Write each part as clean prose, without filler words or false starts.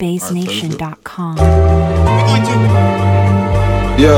BassNation.com. Yeah.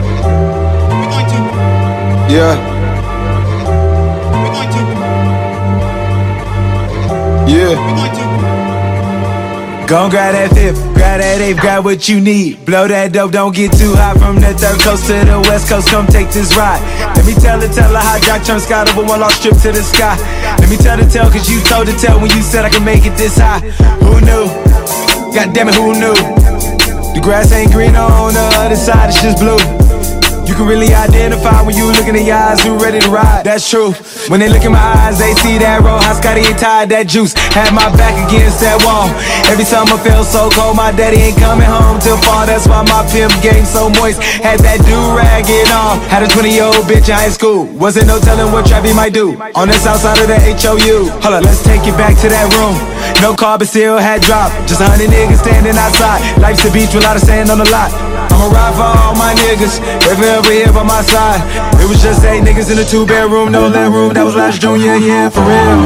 Gon' grab that fifth, grab that eighth, grab what you need. Blow that dope, don't get too high. From the third coast to the west coast, come take this ride. Let me tell her how Jack turned sky over one lost trip to the sky. Let me tell the tale, cause you told the tale when you said I can make it this high. Who knew? God damn it, who knew? The grass ain't green on the other side, it's just blue. You can really identify when you look in the eyes who ready to ride, that's true. When they look in my eyes, they see that roll. How Scotty ain't tied that juice. Had my back against that wall. Every summer felt so cold, my daddy ain't coming home till fall. That's why my pimp game so moist. Had that do-rag it on. Had a 20-year-old bitch in high school. Wasn't no telling what Trappy might do on the south side of the HOU. Hold up, let's take it back to that room. No car, but still had dropped. Just 100 niggas standing outside. Life's a beach with a lot of sand on the lot. I'ma ride for all my niggas, they forever here by my side. It was just 8 niggas in a 2-bedroom, no living room. That was last June, yeah, for real.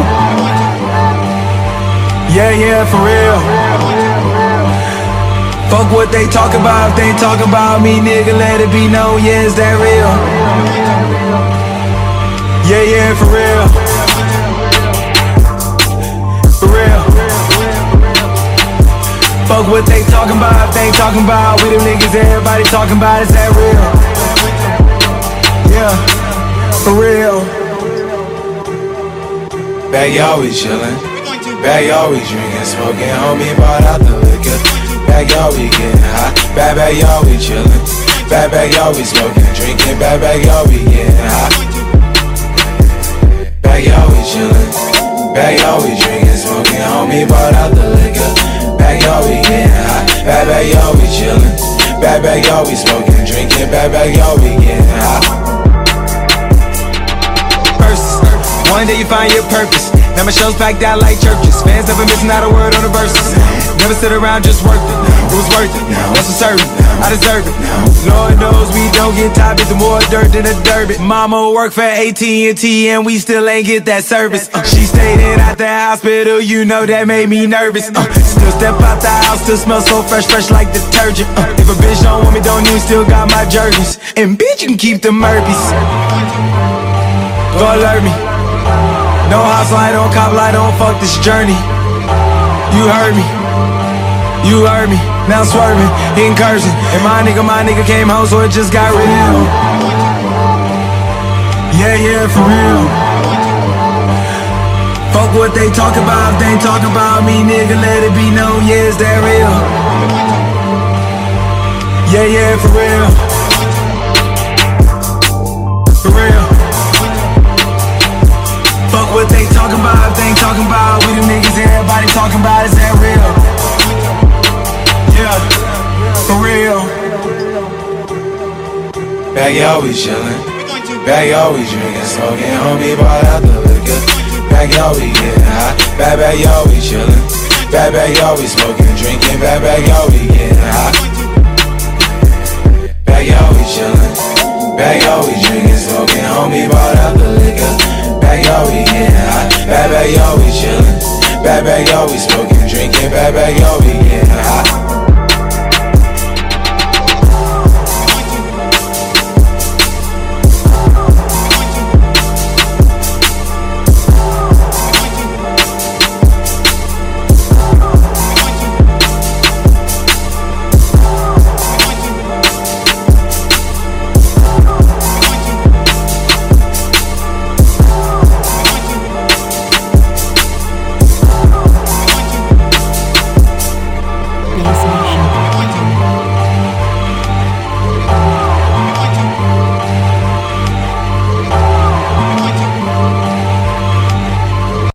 Yeah, for real. Fuck what they talk about, if they ain't talking about me, nigga, let it be known, yeah, is that real? Yeah, for real. For real. Fuck what they talking about, if they ain't talking about, we them niggas everybody talking about, is that real? Yeah, for real. Bag always chillin', bag always drinking, smoking, homie bought out the liquor. Bag always getting high, bag always chillin', bag always smoking, drinking, bag always getting high. Bag always chillin', bag always drinking, smoking, homie bought out the liquor. Bag always getting high, bag always chillin', bag always smoking, drinking, bag always getting high. One day you find your purpose. Now my show's packed out like churches. Fans never missing out a word on the verses. Never sit around, just worked it. It was worth it. That's for certain. I deserve it. Lord knows we don't get tired, but the more dirt than a dirt. Mama worked for AT&T and we still ain't get that service. She stayed in at the hospital, you know that made me nervous. Still step out the house, still smell so fresh like detergent. If a bitch don't want me, don't even still got my jerseys. And bitch, you can keep the Murphys. Go alert me. No house light on, cop light on, fuck this journey. You heard me, now I'm swerving, hitting cursing. And my nigga came home, so it just got real. Yeah, for real. Fuck what they talk about, if they ain't talking about me, nigga, let it be known, yeah, is that real? Yeah, for real. For real. Fuck what they talking about, if they ain't talking about, we the niggas everybody talking about, is that real? Yeah, for real. Bag always chillin', bag always drinking, smoking, homie bought out the liquor. Bag always getting high, bag always chillin', bag always smoking, drinking, bag always getting high. Bag always chillin', bag always drinking, smoking, homie bought out the liquor. Bag always getting high, bag always chillin', bag always smoking, drinking, bag always getting high.